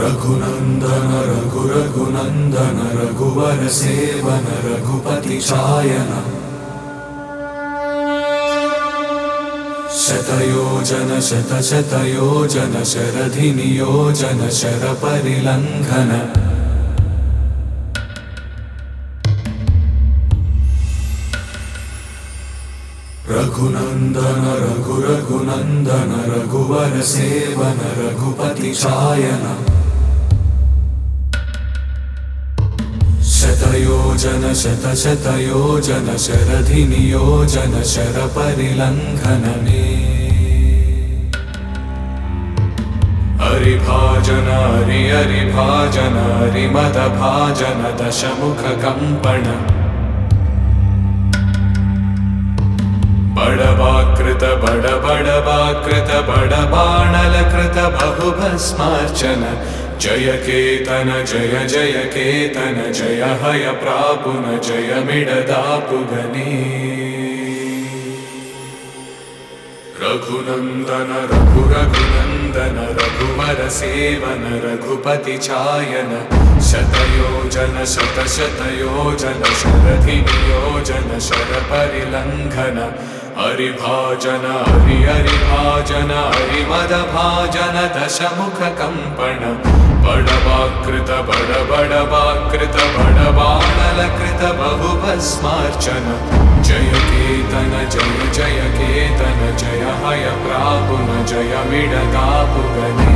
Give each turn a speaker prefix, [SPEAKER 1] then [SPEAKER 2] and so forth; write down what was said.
[SPEAKER 1] रघुनंदन रघुनंदन रघुवर सेवन रघुपति चायन शतयोजन शतयोजन शरधि नियोजन शर परिलंघन रघुनंदन रघुनंदन रघुवर सेवन रघुपति चायन शतयोजन शतयोजन शरधि नियोजन शर परिलंघन हरिभाजन हरिभाजन हरिमद भाजन दशमुख कंपन बड़वाकृत बड़वाकृत बड़बाणलकृत बहुभस्मार्चन जय केतन जय जय केतन जय हय प्रापुन जय मिडदापुगने रघुनंदन रघुनंदन रघुवर सेवन रघुपति चायन शतयोजन शतयोजन शरधि नियोजन शर परिलंघन हरिभाजन हरिभाजन हरिमद भाजन दशमुख कंपन बड़वाकृत बड़बाणलकृत बहुभस्मार्चन जय केतन जय जय केतन जय हय प्रापुन जय मिडदापुगने